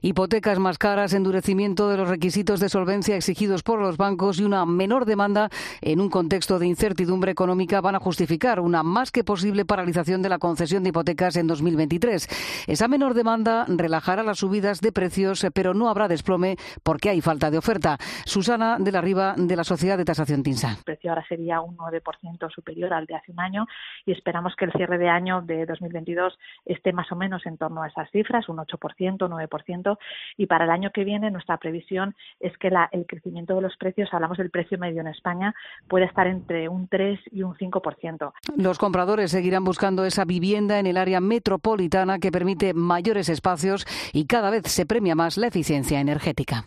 Hipotecas más caras, endurecimiento de los requisitos de solvencia exigidos por los bancos y una menor demanda en un contexto de incertidumbre económica van a justificar una más que posible paralización de la concesión de hipotecas en 2023. Esa menor demanda relajará las subidas de precios, pero no habrá desplome porque hay falta de oferta. Susana de la Riva, de la Sociedad de Tasación TINSA. El precio ahora sería un 9% superior al de hace un año y esperamos que el cierre de año de 2022 esté más o menos en torno a esas cifras, un 8%, 9%. Y para el año que viene nuestra previsión es que el crecimiento de los precios, hablamos del precio medio en España, puede estar entre un 3 y un 5%. Los compradores seguirán buscando esa vivienda en el área metropolitana que permite mayores espacios y cada vez se premia más la eficiencia energética.